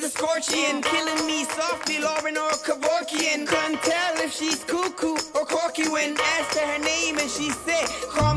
she's a scorpion, killing me softly, Lauren or Kevorkian. Can't tell if she's cuckoo or corky when asked her name and she said, call